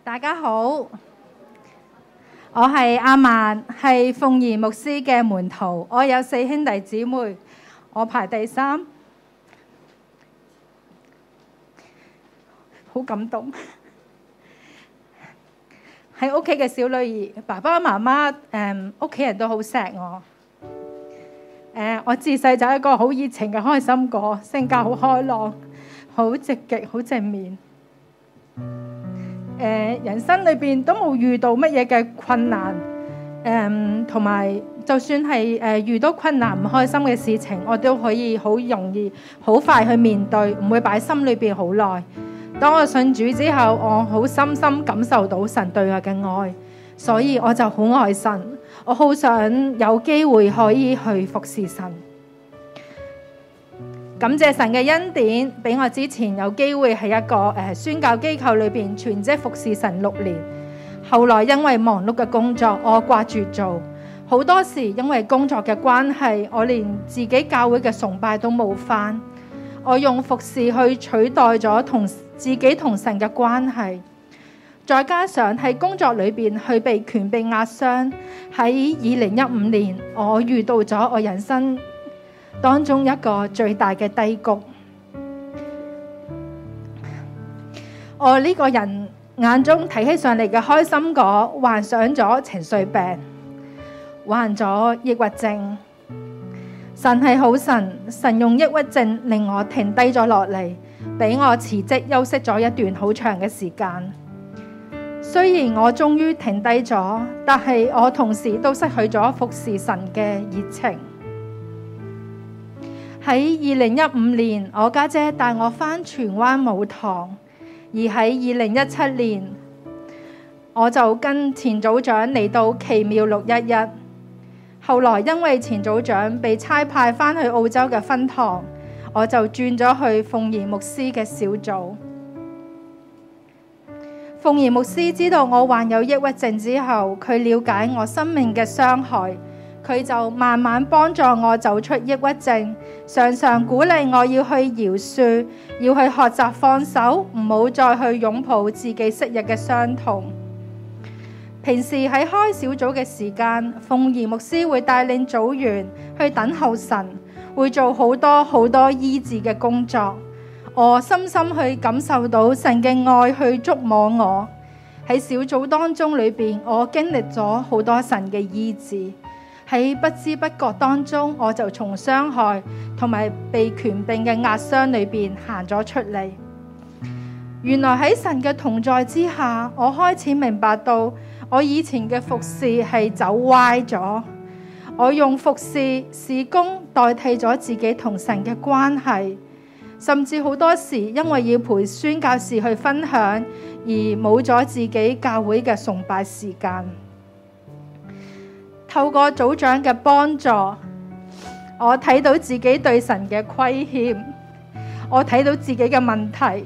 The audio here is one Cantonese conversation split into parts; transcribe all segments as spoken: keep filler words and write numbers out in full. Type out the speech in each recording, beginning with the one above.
大家好，我係阿曼，係鳳儀牧師嘅門徒。我有四兄弟姊妹，我排第三，好感動。喺屋企嘅小女兒，爸爸媽媽誒屋企人都好錫我。誒，我自細就係一個好熱情嘅開心果，性格好開朗，好積極，好正面。誒、呃、人生裏邊都冇遇到乜嘢嘅困難，誒同埋就算係誒、呃、遇到困難唔開心嘅事情，我都可以好容易好快去面對，唔會擺心裏邊好耐。當我信主之後，我好深深感受到神對我嘅愛，所以我就好愛神，我好想有機會可以去服侍神。感謝神嘅恩典，俾我之前有機會喺一個誒、呃、宣教機構裏邊全職服侍神六年。後來因為忙碌嘅工作，我掛住做好多時，因為工作嘅關係，我連自己教會嘅崇拜都冇返。我用服侍去取代咗同自己同神嘅關係，再加上喺工作裏邊去被權柄壓傷。喺二零一五年，我遇到咗我人生當中一個最大嘅低谷。我呢個人眼中睇起上嚟嘅開心果，患上咗情緒病，患咗抑鬱症。神係好神，神用抑鬱症令我停低咗落嚟，俾我辭職休息咗一段好長嘅時間。雖然我終於停低咗，但係我同時都失去咗服侍神嘅熱情。喺二零一五年，我家姐帶我返荃灣母堂，而喺二零一七年，我就跟前組長嚟到奇妙六一一。後來因為前組長被差派返去澳洲嘅分堂，我就轉咗去鳳儀牧師嘅小組。鳳儀牧師知道我患有抑鬱症之後，佢了解我生命嘅傷害，佢就慢慢幫助我走出抑鬱症，常常鼓勵我要去饒恕，要去學習放手，唔好再去擁抱自己昔日嘅傷痛。平時喺開小組嘅時間，鳳儀牧師會帶領組員去等候神，會做好多好多醫治嘅工作。我深深去感受到神嘅愛去觸摸我。喺小組當中裏邊，我經歷咗好多神嘅醫治。喺不知不覺當中，我就從傷害同埋被權柄嘅壓傷裏邊行咗出嚟。原來喺神嘅同在之下，我開始明白到我以前嘅服侍係走歪咗。我用服侍事工代替咗自己同神嘅關係，甚至好多時因為要陪宣教士去分享，而冇咗自己教會嘅崇拜時間。透過組長嘅幫助，我睇到自己對神嘅虧欠，我睇到自己嘅問題。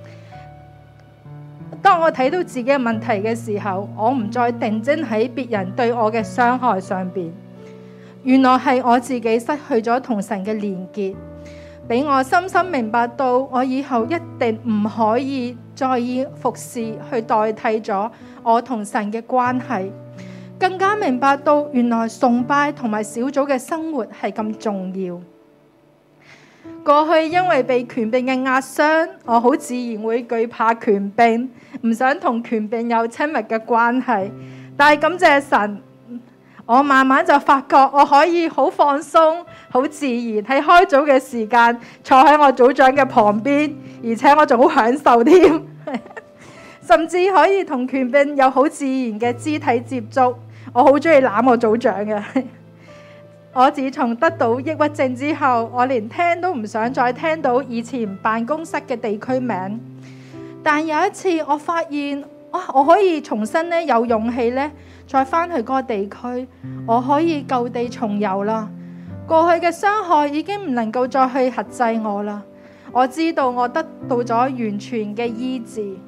當我睇到自己嘅問題嘅時候，我唔再定睛喺別人對我嘅傷害上邊，原來係我自己失去咗同神嘅連結，俾我深深明白到我以後一定唔可以再以服侍去代替咗我同神嘅關係。更加明白到原來崇拜同埋小組嘅生活係咁重要。過去因為被權柄嘅壓傷，我好自然會懼怕權柄，唔想同權柄有親密嘅關係。但係感謝神，我慢慢就發覺我可以好放鬆、好自然喺開組嘅時間坐喺我組長嘅旁邊，而且我仲好享受添，甚至可以同權柄有好自然嘅肢體接觸。我好中意攬我組長嘅。我自從得到抑鬱症之後，我連聽都唔想再聽到以前辦公室嘅地區名。但有一次我發現，哇！我可以重新咧有勇氣咧再翻去嗰個地區，我可以舊地重遊啦。過去嘅傷害已經唔能夠再去轄制我啦。我知道我得到咗完全嘅醫治。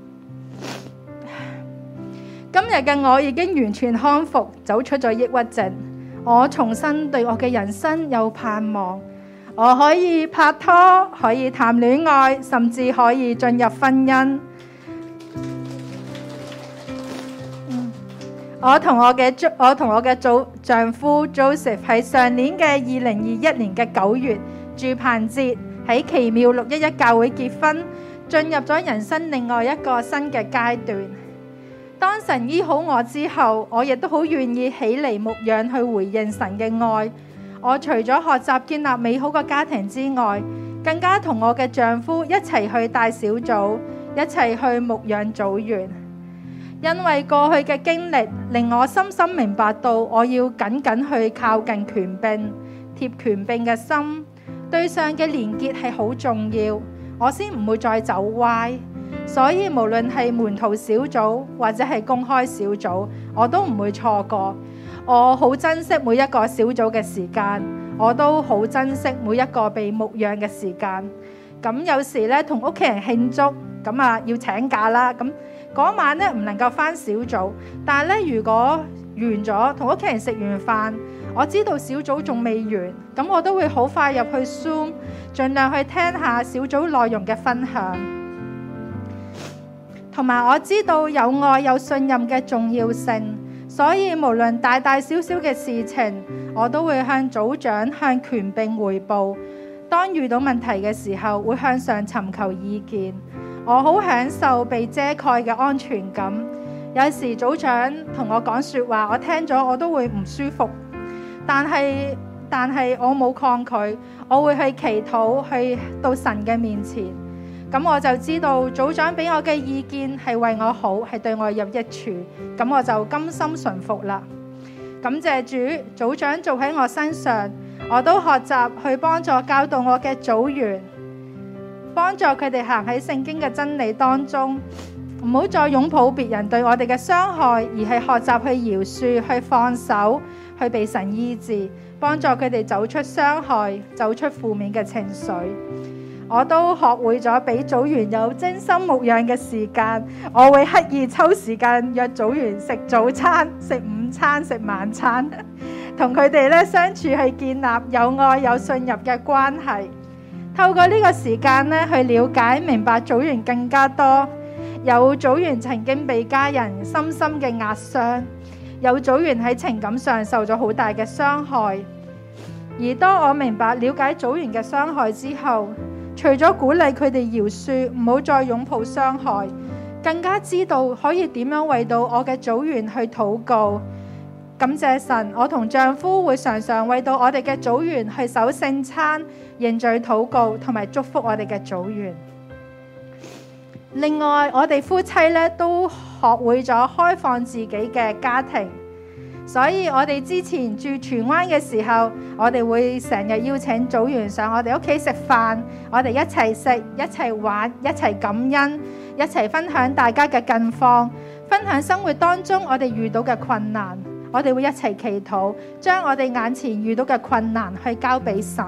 今日嘅我已經完全康復，走出咗抑鬱症。我重新對我嘅人生有盼望。我可以拍拖，可以談戀愛，甚至可以進入婚姻。 我同我嘅我同我嘅祖丈夫 Joseph 喺上年嘅二零二一年嘅九月住棚節喺奇妙六一一教會結婚，進入咗人生另外一個新嘅階段。當神醫好我之後，我亦都好願意起嚟牧養去回應神嘅愛。我除咗學習建立美好嘅家庭之外，更加同我嘅丈夫一齊去帶小組，一齊去牧養組員。因為過去嘅經歷令我深深明白到，我要緊緊去靠近權柄，貼權柄嘅心，對上嘅連結係好重要，我先唔會再走歪。所以無論係門徒小組或者係公開小組，我都唔會錯過。我好珍惜每一個小組嘅時間，我都好珍惜每一個被牧養嘅時間。咁有時咧同屋企人慶祝，咁啊要請假啦，咁嗰晚咧唔能夠返小組，但係咧如果完咗同屋企人食完飯，我知道小組仲未完，咁我都會好快入去 Zoom， 盡量去聽下小組內容嘅分享。同埋我知道有愛有信任嘅重要性，所以無論大大小小嘅事情，我都會向組長向權柄彙報。當遇到問題嘅時候，會向上尋求意見。我好享受被遮蓋嘅安全感。有時組長同我講說話，我聽咗我都會唔舒服，但係但係我冇抗拒，我會去祈禱，去到神嘅面前。咁我就知道組長俾我嘅意見係為我好，係對我有益處，咁我就甘心順服啦。感謝主，組長做喺我身上，我都學習去幫助教導我嘅組員，幫助佢哋行喺聖經嘅真理當中，唔好再擁抱別人對我哋嘅傷害，而係學習去饒恕、去放手、去被神醫治，幫助佢哋走出傷害、走出負面嘅情緒。我都學會咗俾組員有精心牧養嘅時間，我會刻意抽時間約組員食早餐、食午餐、食晚餐，同佢哋咧相處，去建立有愛有信任嘅關係。透過呢個時間咧，去了解明白組員更加多。有組員曾經被家人深深嘅壓傷，有組員喺情感上受咗好大嘅傷害。而當我明白了解組員嘅傷害之後，除咗鼓勵佢哋饒恕，唔好再擁抱傷害，更加知道可以點樣為到我嘅組員去禱告。感謝神，我同丈夫會常常為到我哋嘅組員去守聖餐、認罪禱告，同埋祝福我哋嘅組員。另外，我哋夫妻咧都學會咗開放自己嘅家庭。所以我哋之前住荃灣嘅時候，我哋會成日邀請組員上我哋屋企食飯，我哋一齊食、一齊玩、一齊感恩、一齊分享大家嘅近況，分享生活當中我哋遇到嘅困難。我哋會一齊祈禱，將我哋眼前遇到嘅困難去交俾神。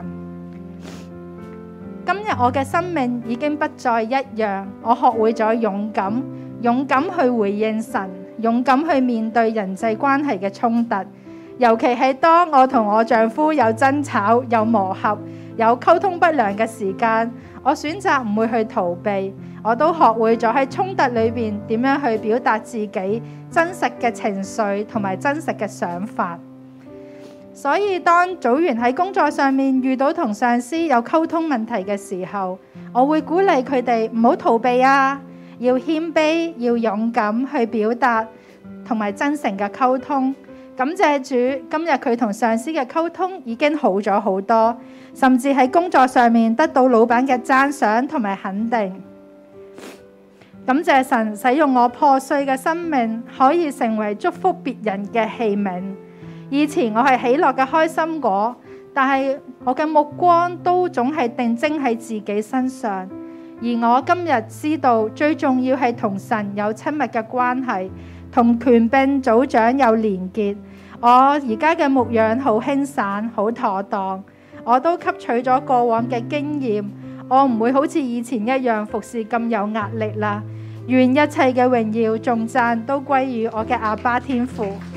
今日我嘅生命已經不再一樣，我學會咗勇敢，勇敢去回應神，勇敢去面對人際關係嘅衝突，尤其係當我同我丈夫有爭吵、有磨合、有溝通不良嘅時間，我選擇唔會去逃避，我都學會咗喺衝突裏邊點樣去表達自己真實嘅情緒同埋真實嘅想法。所以當組員喺工作上面遇到同上司有溝通問題嘅時候，我會鼓勵佢哋唔好逃避啊，要謙卑，要勇敢去表達同埋真誠嘅溝通。感謝主，今日佢同上司嘅溝通已經好咗好多，甚至喺工作上面得到老闆嘅讚賞同埋肯定。感謝神使用我破碎嘅生命，可以成為祝福別人嘅器皿。以前我係喜樂嘅開心果，但係我嘅目光都總係定睛喺自己身上。而我今日知道，最重要係同神有親密嘅關係，同權柄組長有連結。我而家嘅牧養好輕散，好妥當。我都吸取咗過往嘅經驗，我唔會好似以前一樣服侍咁有壓力啦。願一切嘅榮耀頌讚都歸於我嘅阿爸天父。